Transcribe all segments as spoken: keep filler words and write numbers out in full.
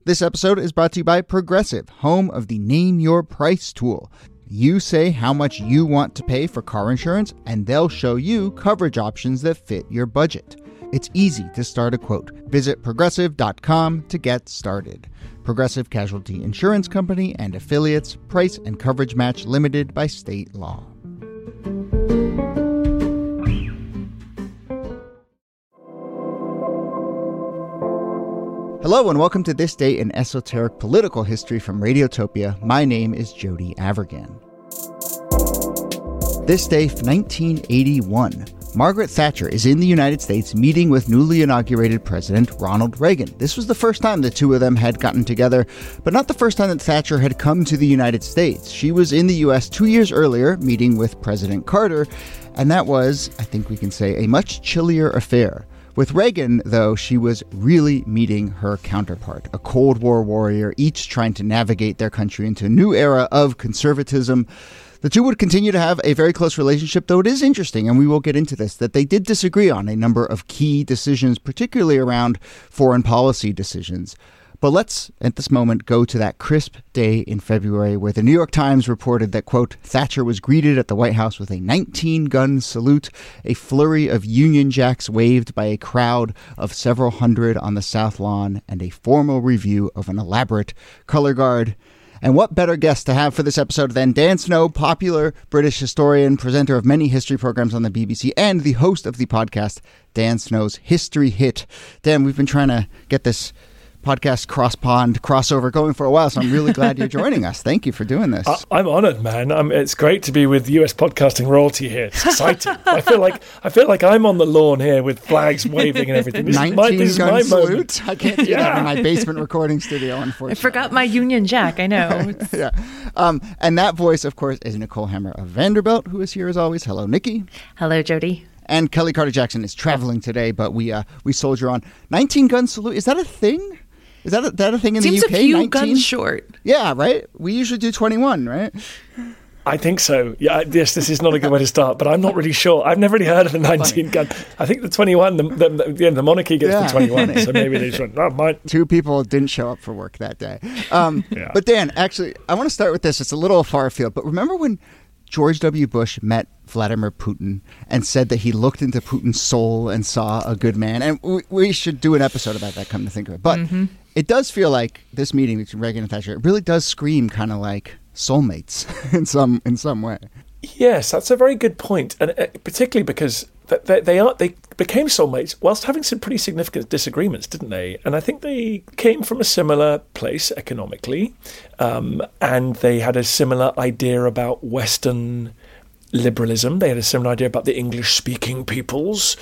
This episode is brought to you by Progressive, home of the Name Your Price tool. You say how much you want to pay for car insurance, and they'll show you coverage options that fit your budget. It's easy to start a quote. Visit progressive dot com to get started. Progressive Casualty Insurance Company and Affiliates. Price and coverage match limited by state law. Hello and welcome to This Day in Esoteric Political History from Radiotopia. My name is Jody Avirgan. This day, nineteen eighty-one. Margaret Thatcher is in the United States meeting with newly inaugurated President Ronald Reagan. This was the first time the two of them had gotten together, but not the first time that Thatcher had come to the United States. She was in the U S two years earlier, meeting with President Carter, and that was, I think we can say, a much chillier affair. With Reagan, though, she was really meeting her counterpart, a Cold War warrior, each trying to navigate their country into a new era of conservatism. The two would continue to have a very close relationship, though it is interesting, and we will get into this, that they did disagree on a number of key decisions, particularly around foreign policy decisions. But let's, at this moment, go to that crisp day in February where the New York Times reported that, quote, Thatcher was greeted at the White House with a nineteen-gun salute, a flurry of Union Jacks waved by a crowd of several hundred on the South Lawn, and a formal review of an elaborate color guard. And what better guest to have for this episode than Dan Snow, popular British historian, presenter of many history programs on the B B C, and the host of the podcast, Dan Snow's History Hit. Dan, we've been trying to get this podcast cross-pond crossover going for a while, so I'm really glad you're joining us. Thank you for doing this. I, I'm honoured, man. Um, it's great to be with U S podcasting royalty here. It's exciting. I feel like I feel like I'm on the lawn here with flags waving and everything. This nineteen is my, gun this is my salute. moment. I can't do yeah. that in my basement recording studio, unfortunately. I forgot my Union Jack. I know. yeah. Um, and that voice, of course, is Nicole Hammer of Vanderbilt, who is here as always. Hello, Nikki. Hello, Jody. And Kelly Carter Jackson is traveling today, but we uh, we soldier on. nineteen gun salute. Is that a thing? Is that a, that a thing in Seems the U K? Seems a few nineteen? guns short. Yeah, right? We usually do twenty-one, right? I think so. Yeah, yes, this is not a good way to start, but I'm not really sure. I've never really heard of a nineteen gun. I think the twenty-one, the, the, the, yeah, the monarchy gets yeah. the twenty-one, so maybe they just went, oh, mine. Two people didn't show up for work that day. Um, yeah. But Dan, actually, I want to start with this. It's a little far afield, but remember when George W. Bush met Vladimir Putin and said that he looked into Putin's soul and saw a good man? And we, we should do an episode about that, come to think of it. But mm-hmm. it does feel like this meeting between Reagan and Thatcher, it really does scream kind of like soulmates in some in some way. Yes, that's a very good point. And uh, particularly because they, they are they became soulmates whilst having some pretty significant disagreements, didn't they? And I think they came from a similar place economically, um, and they had a similar idea about Western liberalism. They had a similar idea about the English-speaking peoples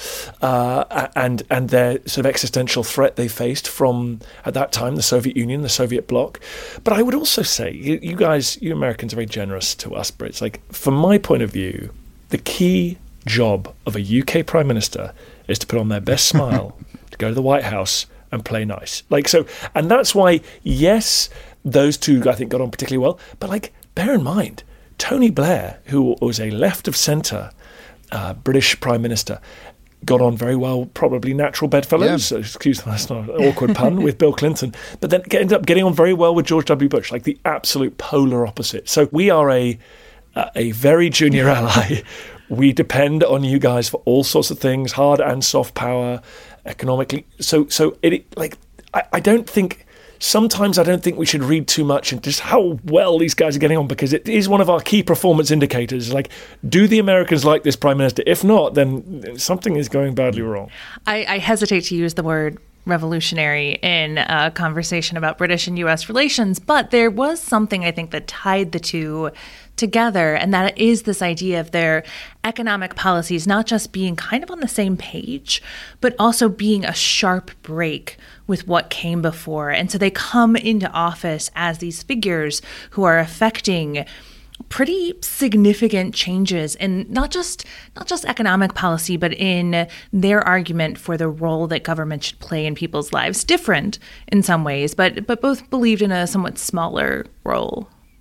uh, and and their sort of existential threat they faced from, at that time, the Soviet Union, the Soviet bloc. But I would also say, you, you guys, you Americans are very generous to us Brits. Like, from my point of view, the key job of a U K Prime Minister is to put on their best smile, to go to the White House and play nice. Like, so, and that's why, yes, those two, I think, got on particularly well. But, like, bear in mind, Tony Blair, who was a left-of-centre uh, British Prime Minister, got on very well, probably natural bedfellows, yeah. excuse me, that's not an awkward pun, with Bill Clinton, but then ended up getting on very well with George W. Bush, like the absolute polar opposite. So we are a uh, a very junior ally. We depend on you guys for all sorts of things, hard and soft power, economically. So so it like I, I don't think... Sometimes I don't think we should read too much into just how well these guys are getting on, because it is one of our key performance indicators. Like, do the Americans like this Prime Minister? If not, then something is going badly wrong. I, I hesitate to use the word revolutionary in a conversation about British and U S relations, but there was something, I think, that tied the two together, and that is this idea of their economic policies not just being kind of on the same page, but also being a sharp break with what came before. And so they come into office as these figures who are affecting pretty significant changes in not just not just economic policy, but in their argument for the role that government should play in people's lives. Different in some ways, but but both believed in a somewhat smaller role.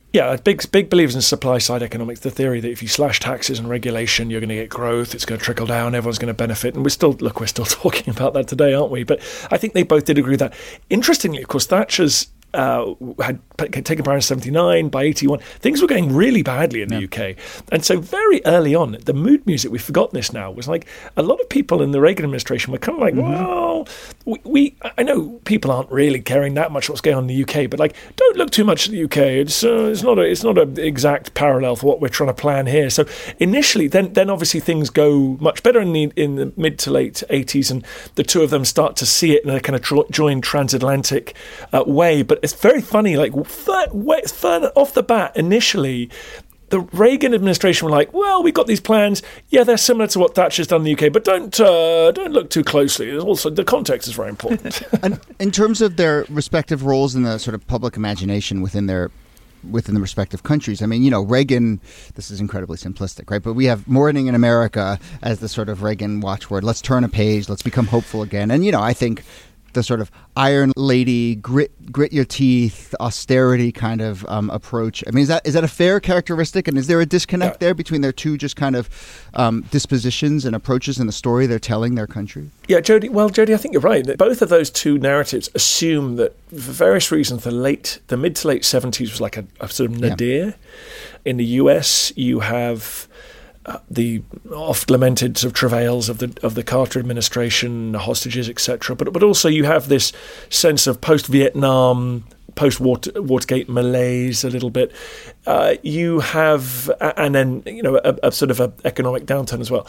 Yeah, big big believers in supply side economics. The theory that if you slash taxes and regulation, you're going to get growth. It's going to trickle down. Everyone's going to benefit. And we're still look, we're still talking about that today, aren't we? But I think they both did agree with that. Interestingly, of course, Thatcher's uh, had taken power in seventy-nine. By eighty-one, things were going really badly in the yeah. U K. And so very early on, the mood music, we've forgotten this now, was like a lot of people in the Reagan administration were kind of like, mm-hmm. well, we, we, I know people aren't really caring that much what's going on in the U K, but like, don't look too much at the U K. It's uh, it's not a it's not an exact parallel for what we're trying to plan here. So initially, then then obviously things go much better in the in the mid to late eighties, and the two of them start to see it in a kind of tr- joint transatlantic uh, way. But it's very funny, like further, further off the bat, initially, the Reagan administration were like, well, we've got these plans. Yeah, they're similar to what Thatcher's done in the U K, but don't uh, don't look too closely. Also, the context is very important. And in terms of their respective roles in the sort of public imagination within their within the respective countries, I mean, you know, Reagan, this is incredibly simplistic, right? But we have Morning in America as the sort of Reagan watchword. Let's turn a page. Let's become hopeful again. And, you know, I think the sort of Iron Lady, grit grit your teeth, austerity kind of um, approach. I mean, is that is that a fair characteristic? And is there a disconnect yeah. there between their two just kind of um, dispositions and approaches in the story they're telling their country? Yeah, Jody. Well, Jody, I think you're right. Both of those two narratives assume that for various reasons, the late, the mid to late seventies was like a, a sort of nadir. Yeah. In the U S, you have Uh, the oft-lamented sort of travails of the of the Carter administration, hostages, et cetera. But but also you have this sense of post-Vietnam, post-Watergate malaise a little bit. Uh, you have, and then you know a, a sort of an economic downturn as well.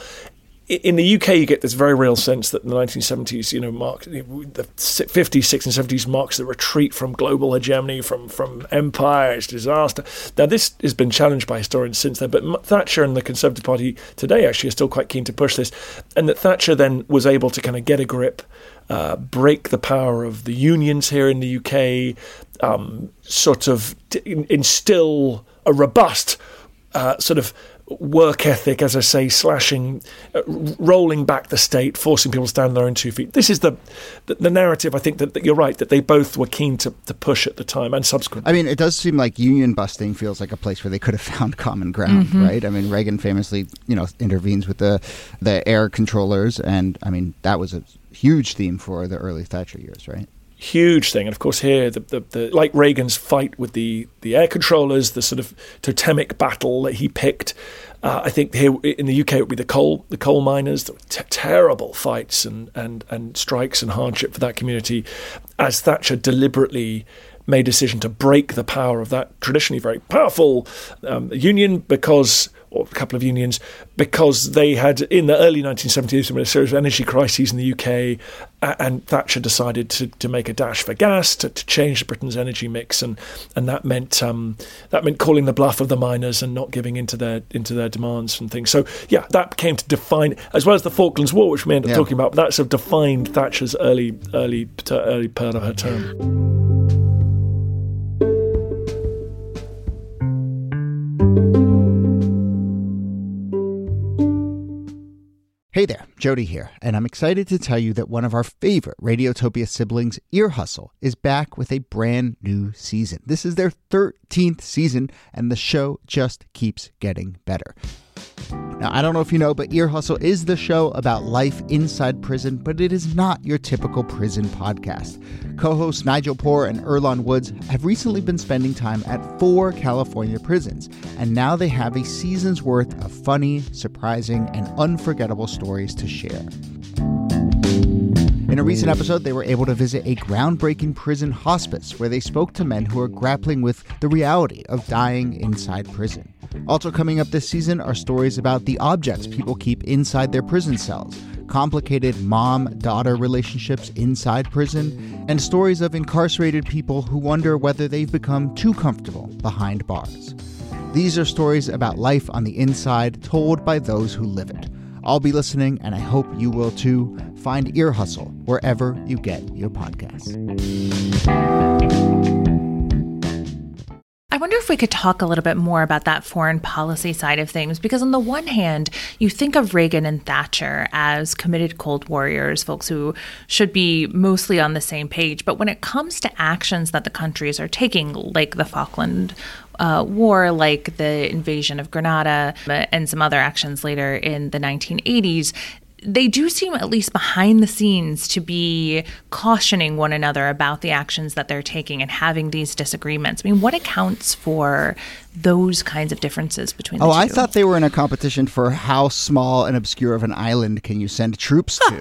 In the U K, you get this very real sense that in the nineteen seventies, you know, marked the fifties, sixties, and seventies marks the retreat from global hegemony, from from empire, it's disaster. Now, this has been challenged by historians since then, but Thatcher and the Conservative Party today actually are still quite keen to push this, and that Thatcher then was able to kind of get a grip, uh, break the power of the unions here in the U K, um, sort of instill a robust uh, sort of work ethic, as I say, slashing, uh, rolling back the state, forcing people to stand on their own two feet. This is the the, the narrative, I think, that, that you're right, that they both were keen to, to push at the time and subsequently. I mean, it does seem like union busting feels like a place where they could have found common ground, mm-hmm. right? I mean, Reagan famously, you know, intervenes with the, the air controllers, and, I mean, that was a huge theme for the early Thatcher years, right? Huge thing. And of course here, the, the, the like Reagan's fight with the, the air controllers, the sort of totemic battle that he picked, uh, I think here in the U K it would be the coal the coal miners, the t- terrible fights and, and, and strikes and hardship for that community, as Thatcher deliberately made a decision to break the power of that traditionally very powerful um, union because, or a couple of unions, because they had, in the early nineteen seventies, a series of energy crises in the U K, and Thatcher decided to, to make a dash for gas, to, to change Britain's energy mix, and and that meant um, that meant calling the bluff of the miners and not giving into their into their demands and things. So yeah, that came to define, as well as the Falklands War, which we ended up yeah. talking about. But that sort of defined Thatcher's early early early part of her term. Hey there, Jody here, and I'm excited to tell you that one of our favorite Radiotopia siblings, Ear Hustle, is back with a brand new season. This is their thirteenth season, and the show just keeps getting better. Now, I don't know if you know, but Ear Hustle is the show about life inside prison, but it is not your typical prison podcast. Co-hosts Nigel Poor and Earlonne Woods have recently been spending time at four California prisons, and now they have a season's worth of funny, surprising, and unforgettable stories to share. In a recent episode, they were able to visit a groundbreaking prison hospice where they spoke to men who are grappling with the reality of dying inside prison. Also coming up this season are stories about the objects people keep inside their prison cells, complicated mom-daughter relationships inside prison, and stories of incarcerated people who wonder whether they've become too comfortable behind bars. These are stories about life on the inside told by those who live it. I'll be listening, and I hope you will too. Find Ear Hustle wherever you get your podcasts. I wonder if we could talk a little bit more about that foreign policy side of things, because on the one hand, you think of Reagan and Thatcher as committed Cold Warriors, folks who should be mostly on the same page. But when it comes to actions that the countries are taking, like the Falkland Uh, war, like the invasion of Grenada uh, and some other actions later in the nineteen eighties, they do seem, at least behind the scenes, to be cautioning one another about the actions that they're taking and having these disagreements. I mean, what accounts for those kinds of differences between the oh, two? I thought they were in a competition for how small and obscure of an island can you send troops to.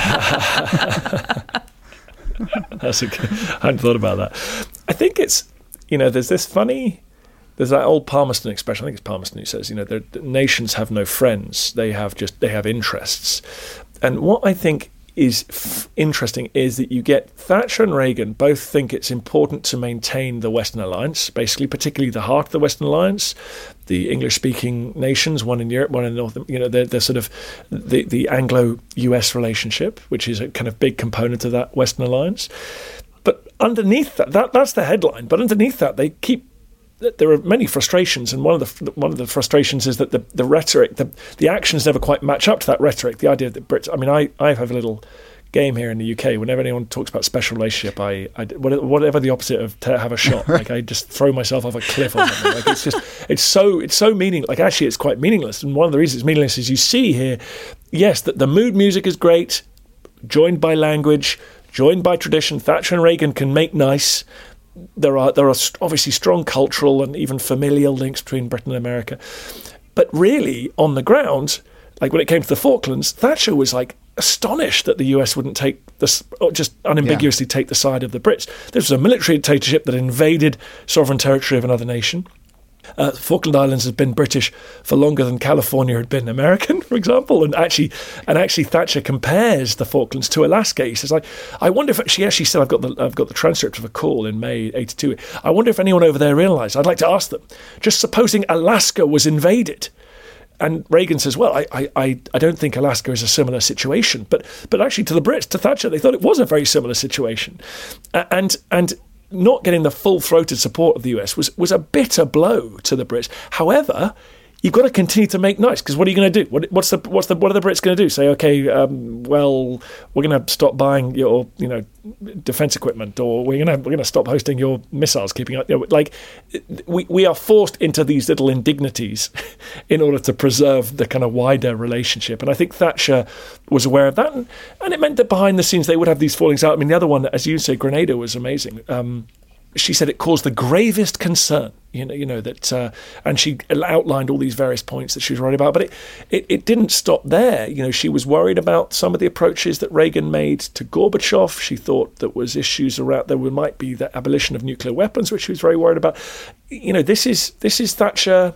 That's a good, I hadn't thought about that. I think it's, you know, there's this funny... There's that old Palmerston expression. I think it's Palmerston who says, you know, the nations have no friends; they have just they have interests. And what I think is f- interesting is that you get Thatcher and Reagan both think it's important to maintain the Western alliance, basically, particularly the heart of the Western alliance, the English-speaking nations, one in Europe, one in North. You know, they're, they're sort of the the Anglo-U S relationship, which is a kind of big component of that Western alliance. But underneath that, that that's the headline. But underneath that, they keep. There are many frustrations, and one of the one of the frustrations is that the, the rhetoric, the the actions never quite match up to that rhetoric. The idea that Brits, I mean, I, I have a little game here in the U K. Whenever anyone talks about special relationship, I, I whatever the opposite of to have a shot, like I just throw myself off a cliff or something. Like it's just it's so it's so meaning. Like actually, it's quite meaningless. And one of the reasons it's meaningless is you see here, yes, that the mood music is great, joined by language, joined by tradition. Thatcher and Reagan can make nice. There are there are obviously strong cultural and even familial links between Britain and America. But really, on the ground, like when it came to the Falklands, Thatcher was like astonished that the U S wouldn't take this, or just unambiguously yeah. take the side of the Brits. This was a military dictatorship that invaded sovereign territory of another nation. Uh, Falkland Islands has been British for longer than California had been American, for example, and actually, and actually, Thatcher compares the Falklands to Alaska. He says, "Like, I wonder if she actually said I've got the I've got the transcript of a call in May eighty-two. I wonder if anyone over there realised. I'd like to ask them. Just supposing Alaska was invaded." And Reagan says, "Well, I, I, I don't think Alaska is a similar situation, but but actually, to the Brits, to Thatcher, they thought it was a very similar situation, uh, and and." Not getting the full-throated support of the U S was, was a bitter blow to the Brits. However, you've got to continue to make nice, because what are you going to do? What, what's the what's the what are the Brits going to do? Say, okay, um, well, we're going to stop buying your you know defense equipment, or we're going to we're going to stop hosting your missiles, keeping up. You know, like we we are forced into these little indignities in order to preserve the kind of wider relationship. And I think Thatcher was aware of that, and, and it meant that behind the scenes they would have these fallings out. I mean, the other one, as you say, Grenada was amazing. Um, She said it caused the gravest concern, you know, you know that, uh, and she outlined all these various points that she was worried about. But it, it, it didn't stop there. You know, she was worried about some of the approaches that Reagan made to Gorbachev. She thought there was issues around there might be the abolition of nuclear weapons, which she was very worried about. You know, this is this is Thatcher,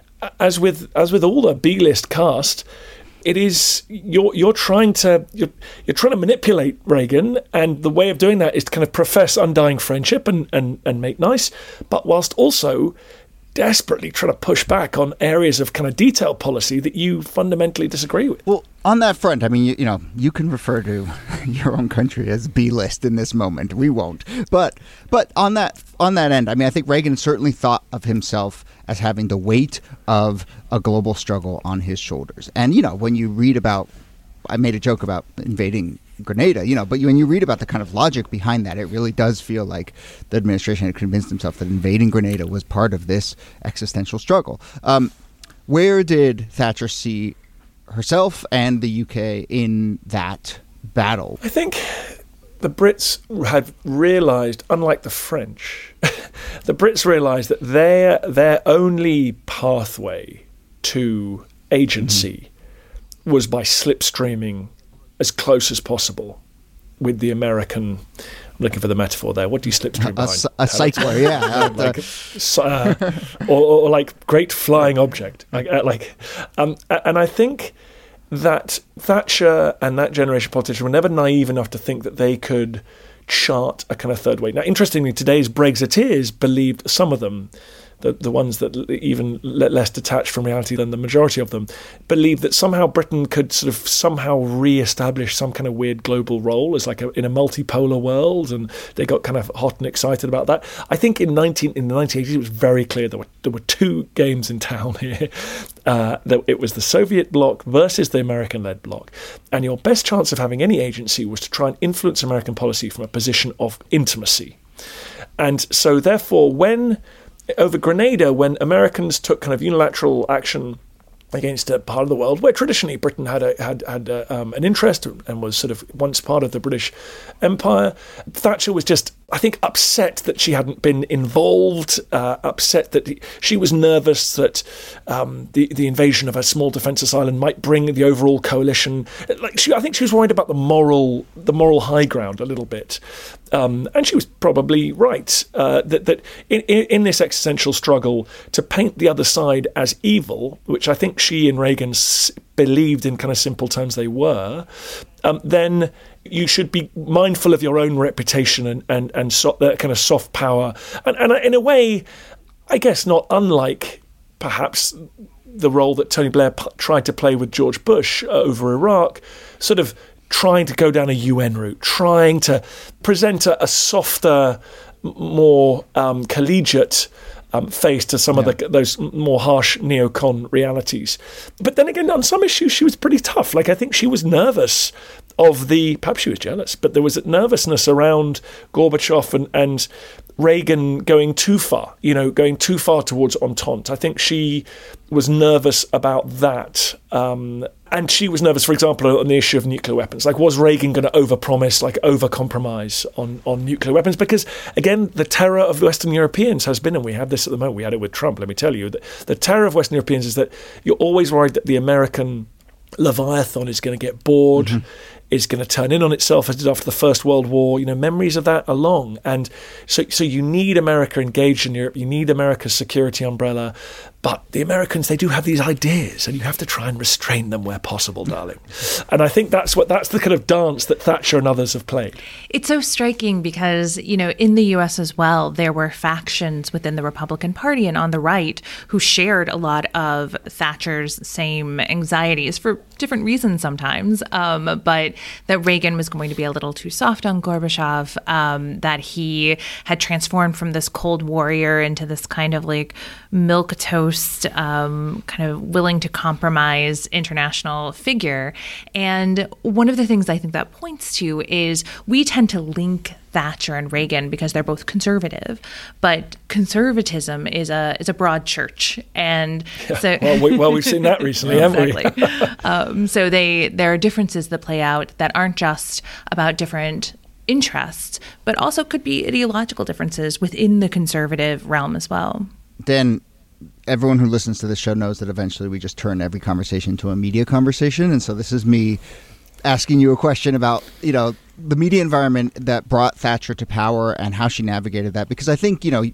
as with as with all the B-list cast. It is you're you're trying to you're, you're trying to manipulate Reagan, and the way of doing that is to kind of profess undying friendship and, and, and make nice, but whilst also desperately trying to push back on areas of kind of detailed policy that you fundamentally disagree with. Well, on that front, I mean, you, you know, you can refer to your own country as B-list in this moment. We won't, but but on that on that end, I mean, I think Reagan certainly thought of himself as having the weight of a global struggle on his shoulders. And, you know, when you read about, I made a joke about invading Grenada, you know, but when you read about the kind of logic behind that, it really does feel like the administration had convinced himself that invading Grenada was part of this existential struggle. Um, where did Thatcher see herself and the U K in that battle? I think the Brits had realised, unlike the French, the Brits realised that their their only pathway to agency mm-hmm. was by slipstreaming as close as possible with the American. I'm looking for the metaphor there. What do you slipstream behind? A, a cycler, yeah. like, uh, or, or like great flying object. Like, uh, like, um, and I think that Thatcher and that generation of politicians were never naive enough to think that they could chart a kind of third way. Now, interestingly, today's Brexiteers believed, some of them, the, the ones that even less detached from reality than the majority of them, believed that somehow Britain could sort of somehow re-establish some kind of weird global role as like a, in a multipolar world, and they got kind of hot and excited about that. I think in nineteen in the nineteen eighties it was very clear there were there were two games in town here. Uh, that it was the Soviet bloc versus the American-led bloc, and your best chance of having any agency was to try and influence American policy from a position of intimacy. And so, therefore, when over Grenada, when Americans took kind of unilateral action against a part of the world where traditionally Britain had a, had had a, um, an interest and was sort of once part of the British Empire, Thatcher was just, I think, upset that she hadn't been involved, uh, upset that he, she was nervous that um, the the invasion of a small defenceless island might bring the overall coalition. Like she, I think she was worried about the moral the moral high ground a little bit. Um, and she was probably right, uh, that, that in, in this existential struggle to paint the other side as evil, which I think she and Reagan s- believed in kind of simple terms they were, um, then you should be mindful of your own reputation and, and, and so, that kind of soft power. And, and in a way, I guess not unlike perhaps the role that Tony Blair p- tried to play with George Bush over Iraq, sort of trying to go down a U N route, trying to present a, a softer, more um, collegiate um, face to some yeah. of the, those more harsh neocon realities. But then again, on some issues, she was pretty tough. Like, I think she was nervous of the, perhaps she was jealous, but there was a nervousness around Gorbachev and, and Reagan going too far, you know, going too far towards Entente. I think she was nervous about that. Um, and she was nervous, for example, on the issue of nuclear weapons. Like, was Reagan going to overpromise, like overcompromise on, on nuclear weapons? Because, again, the terror of Western Europeans has been, and we have this at the moment, we had it with Trump, let me tell you, that the terror of Western Europeans is that you're always worried that the American Leviathan is going to get bored, mm-hmm. is going to turn in on itself as it did after the First World War. You know, memories of that are long. And so so you need America engaged in Europe. You need America's security umbrella. But the Americans, they do have these ideas, and you have to try and restrain them where possible, darling. And I think that's what that's the kind of dance that Thatcher and others have played. It's so striking because, you know, in the U S as well, there were factions within the Republican Party and on the right who shared a lot of Thatcher's same anxieties for different reasons sometimes, um, but that Reagan was going to be a little too soft on Gorbachev, um, that he had transformed from this cold warrior into this kind of like milquetoast, um, kind of willing to compromise international figure. And one of the things I think that points to is we tend to link Thatcher and Reagan because they're both conservative, but conservatism is a is a broad church, and yeah, so well, we, well we've seen that recently, haven't exactly. we? um, so they there are differences that play out that aren't just about different interests, but also could be ideological differences within the conservative realm as well. Dan, everyone who listens to this show knows that eventually we just turn every conversation into a media conversation, and so this is me asking you a question about, you know, the media environment that brought Thatcher to power and how she navigated that. Because I think, you know,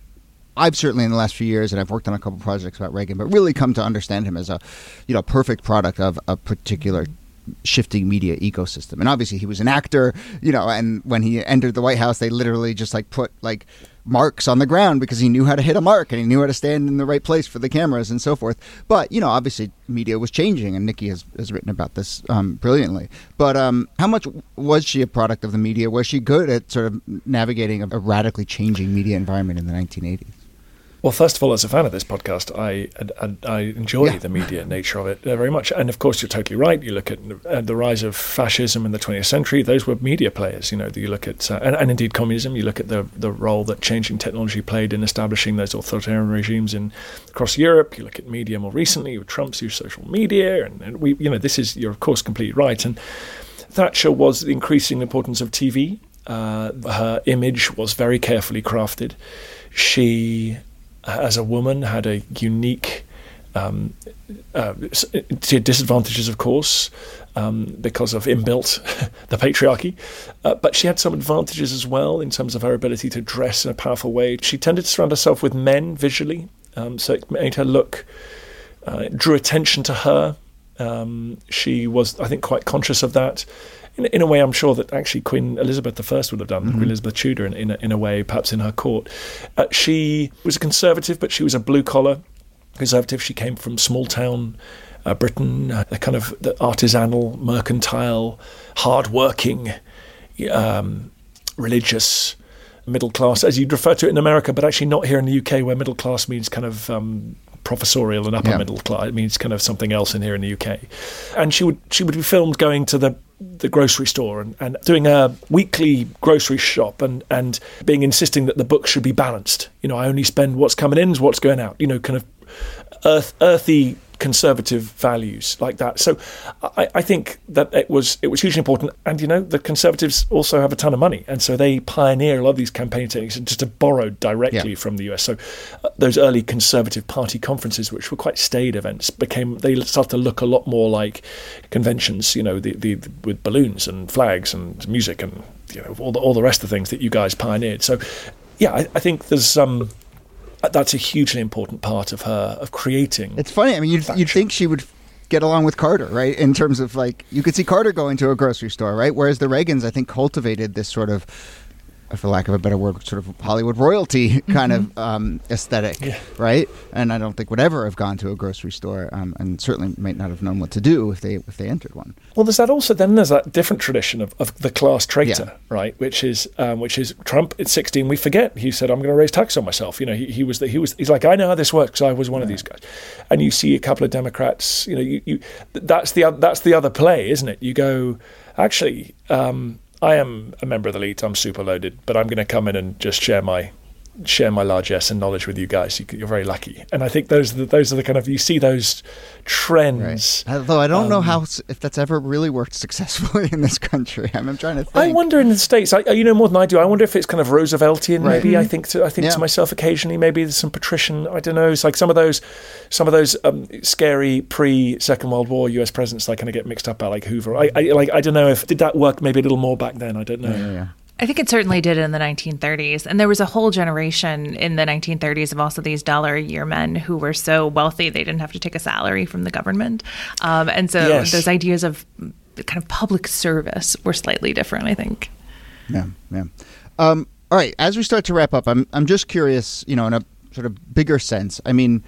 I've certainly in the last few years, and I've worked on a couple projects about Reagan, but really come to understand him as a, you know, perfect product of a particular shifting media ecosystem. And obviously he was an actor, you know, and when he entered the White House, they literally just like put like marks on the ground because he knew how to hit a mark and he knew how to stand in the right place for the cameras and so forth. But, you know, obviously media was changing, and Nikki has, has written about this um, brilliantly. But um, how much was she a product of the media? Was she good at sort of navigating a, a radically changing media environment in the nineteen eighties? Well, first of all, as a fan of this podcast, I I, I enjoy yeah. the media nature of it very much. And of course, you're totally right. You look at uh, the rise of fascism in the twentieth century; those were media players. You know, you look at uh, and, and indeed communism. You look at the the role that changing technology played in establishing those authoritarian regimes in across Europe. You look at media more recently with Trump's use of social media, and, and we, you know, this is you're of course completely right. And Thatcher was the increasing importance of T V. Uh, her image was very carefully crafted. She, as a woman, had a unique um, uh, disadvantages, of course, um, because of inbuilt the patriarchy. Uh, but she had some advantages as well in terms of her ability to dress in a powerful way. She tended to surround herself with men visually, um, so it made her look, uh, it drew attention to her. Um, she was, I think, quite conscious of that. In, in a way, I'm sure that actually Queen Elizabeth the First would have done, mm-hmm. Queen Elizabeth Tudor, in, in, a, in a way, perhaps in her court. Uh, she was a conservative, but she was a blue-collar conservative. She came from small-town uh, Britain, uh, the kind of the artisanal, mercantile, hard-working, um, religious middle class, as you'd refer to it in America, but actually not here in the U K, where middle class means kind of um, professorial and upper yeah. middle class. It means kind of something else in here in the U K. And she would she would be filmed going to the the grocery store and, and doing a weekly grocery shop and, and being insisting that the books should be balanced. You know, I only spend what's coming in, what's going out. You know, kind of earth, earthy conservative values like that. So I, I think that it was it was hugely important. And, you know, the Conservatives also have a ton of money. And so they pioneer a lot of these campaign techniques and just to borrow directly yeah. from the U S. So uh, those early Conservative Party conferences, which were quite staid events, became they started to look a lot more like conventions, you know, the, the with balloons and flags and music and, you know, all the, all the rest of the things that you guys pioneered. So, yeah, I, I think there's some... Um, that's a hugely important part of her, of creating. It's funny. I mean, you'd, you'd think she would get along with Carter, right? In terms of, like, you could see Carter going to a grocery store, right? Whereas the Reagans, I think, cultivated this sort of, for lack of a better word, sort of Hollywood royalty kind mm-hmm. of um, aesthetic, yeah. right? And I don't think would ever have gone to a grocery store, um, and certainly might not have known what to do if they if they entered one. Well, there's that also. Then there's that different tradition of, of the class traitor, yeah. right? Which is um, which is Trump at sixteen. We forget he said, "I'm going to raise taxes on myself." You know, he, he was the, he was he's like, "I know how this works. I was one yeah. of these guys." And you see a couple of Democrats. You know, you, you that's the that's the other play, isn't it? You go, actually. Um, I am a member of the elite. I'm super loaded, but I'm going to come in and just share my share my largesse and knowledge with you guys. You, you're very lucky, and I think those are the, those are the kind of you see those trends. Right. Although I don't um, know how if that's ever really worked successfully in this country. I'm, I'm trying to think. I wonder in the States. I, you know more than I do. I wonder if it's kind of Rooseveltian. Right. Maybe mm-hmm. I think to, I think yeah. to myself occasionally. Maybe there's some patrician. I don't know. It's like some of those some of those um, scary pre Second World War U S presidents. I kind of get mixed up about like Hoover. I, I like I don't know if did that work maybe a little more back then. I don't know. Yeah, yeah, yeah. I think it certainly did in the nineteen thirties. And there was a whole generation in the nineteen thirties of also these dollar-a-year men who were so wealthy they didn't have to take a salary from the government. Um, and so yes. those ideas of kind of public service were slightly different, I think. Yeah, yeah. Um, all right, as we start to wrap up, I'm I'm just curious, you know, in a sort of bigger sense. I mean,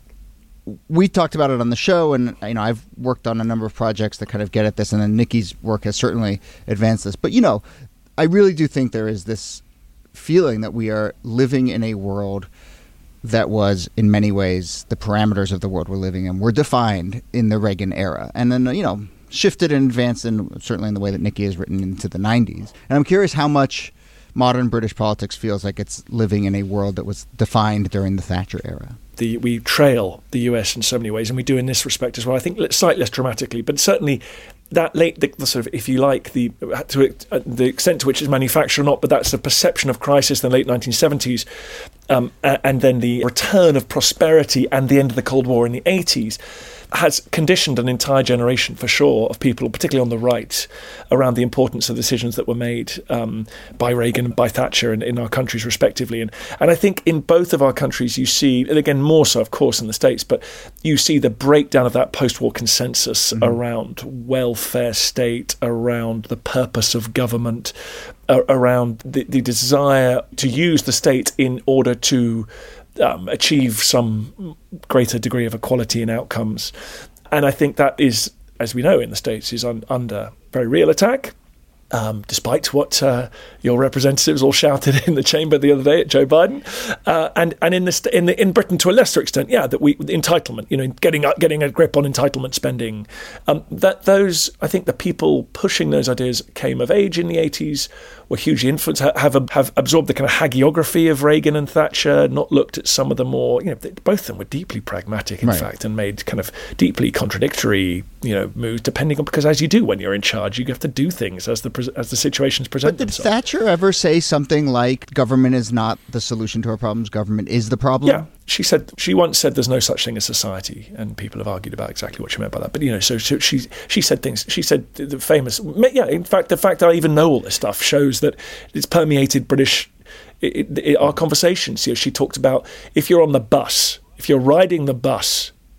we talked about it on the show, and you know, I've worked on a number of projects that kind of get at this, and then Nikki's work has certainly advanced this. But, you know, I really do think there is this feeling that we are living in a world that was, in many ways, the parameters of the world we're living in were defined in the Reagan era. And then, you know, shifted and advanced, in, certainly in the way that Nikki has written, into the nineties. And I'm curious how much modern British politics feels like it's living in a world that was defined during the Thatcher era. The, we trail the U S in so many ways, and we do in this respect as well. I think slightly less dramatically, but certainly that late, the, the sort of, if you like, the to uh, the extent to which it's manufactured or not, but that's the perception of crisis in the late nineteen seventies, um, and then the return of prosperity and the end of the Cold War in the eighties. Has conditioned an entire generation, for sure, of people, particularly on the right, around the importance of decisions that were made um, by Reagan and by Thatcher in, in our countries, respectively. And and I think in both of our countries, you see, and again, more so, of course, in the States, but you see the breakdown of that post-war consensus mm-hmm. around welfare state, around the purpose of government, uh, around the, the desire to use the state in order to Um, achieve some greater degree of equality in outcomes. And I think that is, as we know in the States, is un- under very real attack, um, despite what uh, your representatives all shouted in the chamber the other day at Joe Biden. Uh, and and in, the st- in, the, in Britain, to a lesser extent, yeah, that we entitlement, you know, getting a, getting a grip on entitlement spending. Um, that those, I think the people pushing those ideas came of age in the eighties, were hugely influenced, have have absorbed the kind of hagiography of Reagan and Thatcher, not looked at some of the more, you know, both of them were deeply pragmatic, in right. fact, and made kind of deeply contradictory, you know, moves, depending on, because as you do when you're in charge, you have to do things as the as the situations present But did themselves. Thatcher ever say something like, government is not the solution to our problems, government is the problem? Yeah. She said she once said there's no such thing as society, and people have argued about exactly what she meant by that. But you know, so, so she she said things. She said the famous, yeah. In fact, the fact that I even know all this stuff shows that it's permeated British it, it, it, our conversations. You know, she talked about if you're on the bus, if you're riding the bus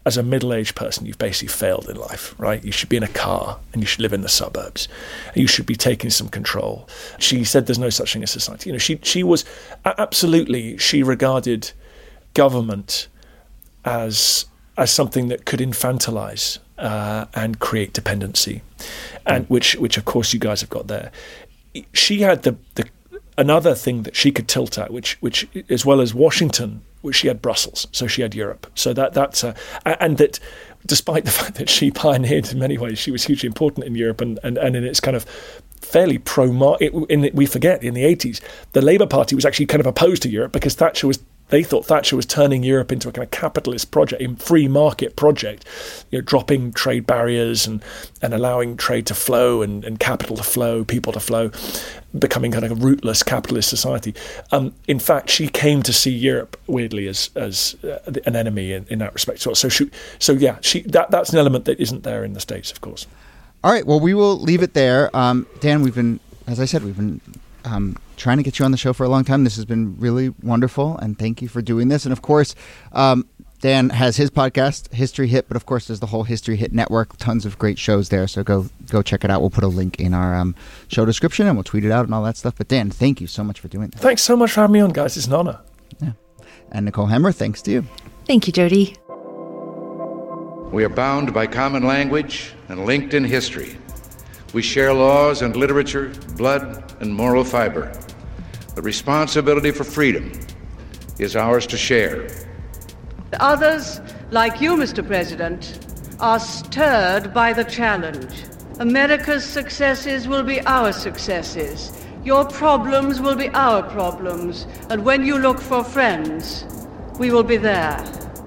as a middle-aged person, you've basically failed in life, right? You should be in a car and you should live in the suburbs. And you should be taking some control. She said there's no such thing as society. You know, she she was absolutely, she regarded government as as something that could infantilize uh, and create dependency, and mm. which which of course you guys have got there. She had the the another thing that she could tilt at, which which as well as Washington, which she had Brussels, so she had Europe. So that that's uh, and that despite the fact that she pioneered in many ways, she was hugely important in Europe and and, and in its kind of fairly pro. In we forget in the eighties, the Labour Party was actually kind of opposed to Europe because Thatcher was. They thought Thatcher was turning Europe into a kind of capitalist project, a free market project, you know, dropping trade barriers and, and allowing trade to flow and, and capital to flow, people to flow, becoming kind of a rootless capitalist society. Um, in fact, she came to see Europe weirdly as as uh, an enemy in, in that respect. So, so, she, so yeah, she that that's an element that isn't there in the States, of course. All right. Well, we will leave it there. Um, Dan, we've been, as I said, we've been. Um, trying to get you on the show for a long time. This has been really wonderful, and thank you for doing this. And of course, um, Dan has his podcast, History Hit, but of course there's the whole History Hit network, tons of great shows there, so go go check it out. We'll put a link in our um, show description, and we'll tweet it out and all that stuff. But Dan, thank you so much for doing that. Thanks so much for having me on, guys. It's an honor. Yeah. And Nicole Hemmer, thanks to you. Thank you, Jody. We are bound by common language and linked in history. We share laws and literature, blood and moral fiber. The responsibility for freedom is ours to share. Others, like you, Mister President, are stirred by the challenge. America's successes will be our successes. Your problems will be our problems. And when you look for friends, we will be there.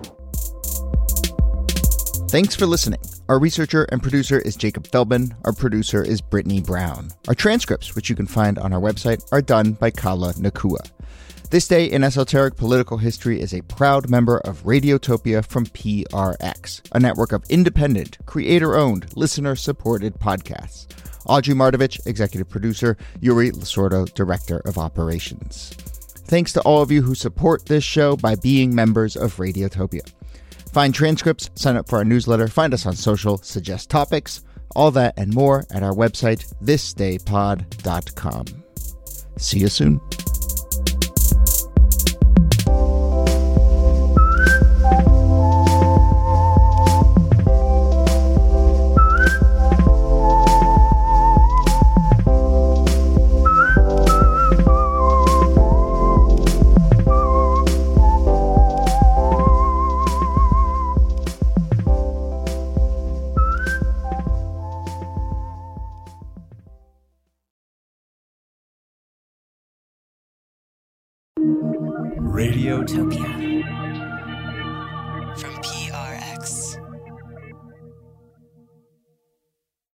Thanks for listening. Our researcher and producer is Jacob Feldman. Our producer is Brittany Brown. Our transcripts, which you can find on our website, are done by Kala Nakua. This Day in Esoteric Political History is a proud member of Radiotopia from P R X, a network of independent, creator-owned, listener-supported podcasts. Audrey Mardovich, executive producer, Yuri Lasordo, director of operations. Thanks to all of you who support this show by being members of Radiotopia. Find transcripts, sign up for our newsletter, find us on social, suggest topics, all that and more at our website, this day pod dot com. See you soon. Radiotopia.